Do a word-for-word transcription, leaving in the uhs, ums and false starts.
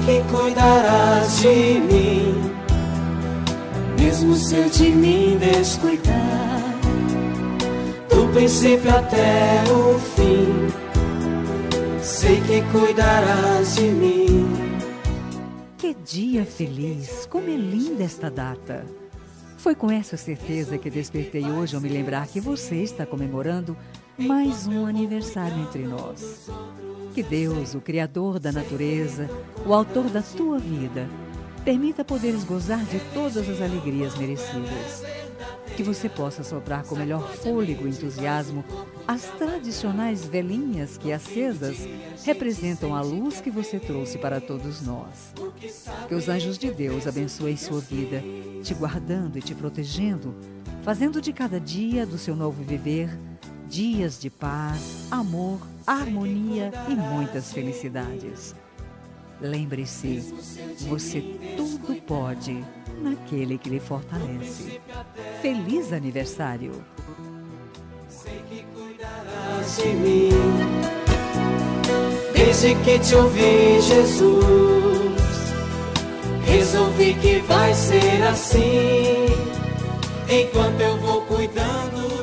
que cuidarás de mim, mesmo se eu de mim descuidar, do princípio até o fim, sei que cuidarás de mim. Que dia feliz! Como é linda esta data! Foi com essa certeza que despertei hoje ao me lembrar que você está comemorando mais um aniversário entre nós. Que Deus, o Criador da natureza, o Autor da tua vida, permita poderes gozar de todas as alegrias merecidas. Que você possa soprar com melhor fôlego e entusiasmo as tradicionais velinhas que, acesas, representam a luz que você trouxe para todos nós. Que os anjos de Deus abençoem sua vida, te guardando e te protegendo, fazendo de cada dia do seu novo viver dias de paz, amor, harmonia e muitas felicidades. Lembre-se, você tudo pode naquele que lhe fortalece. Feliz aniversário! Sei que cuidarás de mim, desde que te ouvi, Jesus, resolvi que vai ser assim, enquanto eu vou cuidando